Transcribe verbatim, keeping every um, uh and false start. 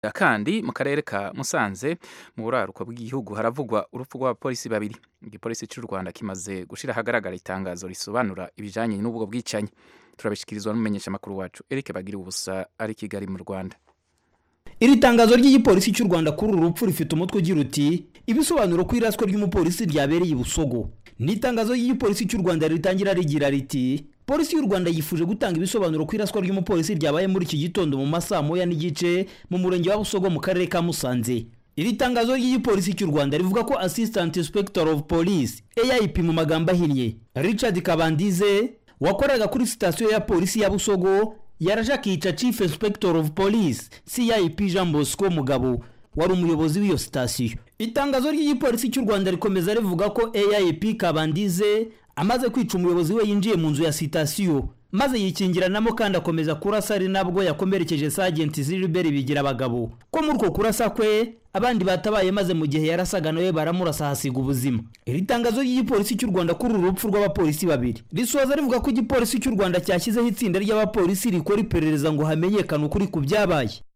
kandi mu karere ka Musanze mu buraruko bw'igihugu haravugwa urupfu rw'abapolisi babiri. Igipolisi cy'u Rwanda kimaze gushira ahagaragara itangazo risobanura ibijanye n'ubwo bwicanyi. Turabishikirizwa n'umumenyesha makuru wacu Eric Bagira ubusa ari Kigali mu Rwanda. Iri tangazo ry'igipolisi cy'u Rwanda kuri uru rupfu rifite umutwe ugira uti ibisobanuro ku iraswa ry'umupolisi ryabereye i Busogo. Ni itangazo ry'igipolisi cy'u Rwanda ritangira rigira riti Polisi y'u Rwanda yifuje gutanga ibisobanuro ku iraswa ry'umupolisi ryabaye muri iki gitondo mu masaa moya n'igice mu murenge wa Busogo mu karere ka Musanze. Iri tangazo ry'igipolisi cy'u Rwanda rivuga ko Assistant Inspector of Police A I P mu magambo ahinnye Richard Kabandize wakoraga kuri sitasiyo ya polisi ya Busogo yaraje akica Chief Inspector of Police C I P Jean Bosco Mugabo wari umuyobozi w'iyo sitasiyo. Itangazo ry'igipolisi cy'u Rwanda rikomeza rivuga ko A I P Kabandize amaze kwica umuyobozi we yinjiye mu nzu ya sitasiyo maze yikingiranamo kandi akomeza kurasa ari nabwo yakomerekeje Sergeant Zilbert Bigira abagabo ko muri ko kurasa kwe abandi batabaye maze mu gihe yarasaga nawe baramurasa hasiga ubuzima. Iri tangazo ry'igipolisi cy'u Rwanda kuri urupfu rw'abapolisi babiri risoza rivuga ko igipolisi cy'u Rwanda cyashyizeho itsinda ry'abapolisi rikora iperereza ngo hamenyekane ukuri ku byabaye.